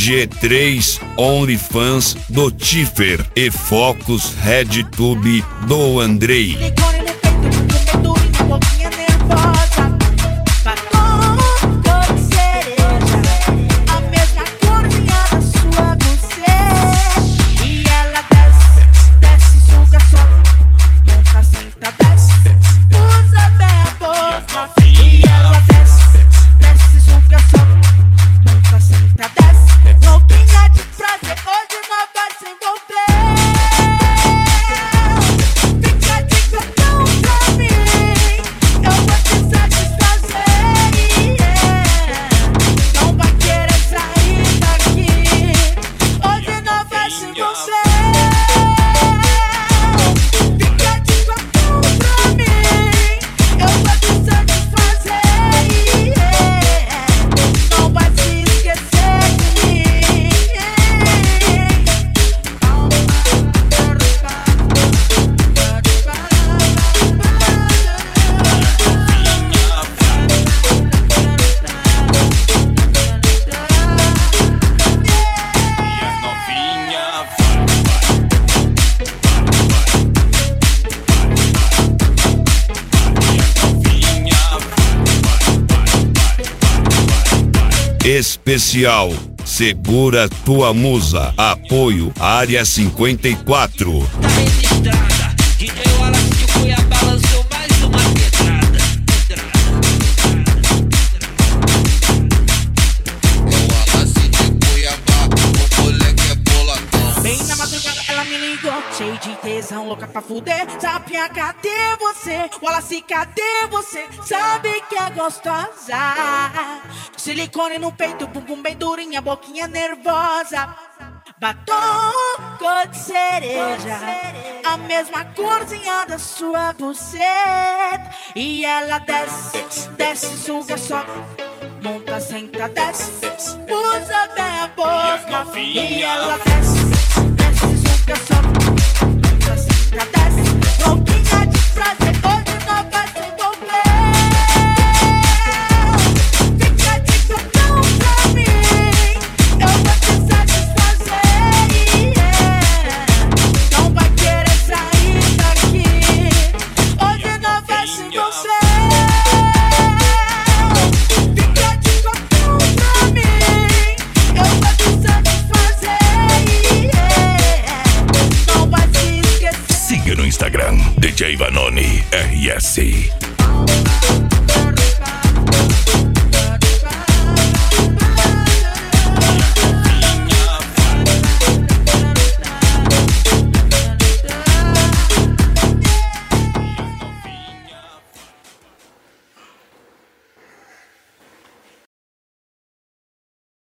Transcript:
G3 OnlyFans do Tiffer e Focus RedTube do Andrei. Especial Segura Tua Musa. Apoio Área 54. Tá registrada, DJ Wallace de Cuiabá lançou mais uma pedrada. O Wallace de Cuiabá, o moleque é boladão. Bem na madrugada ela me ligou, cheio de tesão, louca pra fuder. Sapinha, cadê você? Wallace, cadê você? Sabe que é gostosa. Silicone no peito, bumbum bem durinha, boquinha nervosa. Batom cor de cereja, a mesma corzinha da sua buceta. E ela desce, desce, suga só, monta, senta, desce, usa bem a boca. E ela desce, desce, suga só, monta, senta, desce, louquinha de prazer, hoje não vai se envolver. Fica de cotão pra mim, eu vou te satisfazer. Não vai querer sair daqui, hoje não vai se envolver. Fica de cotão pra mim, eu vou te satisfazer. Não vai se esquecer. Siga no Instagram DJ Vanoni RS.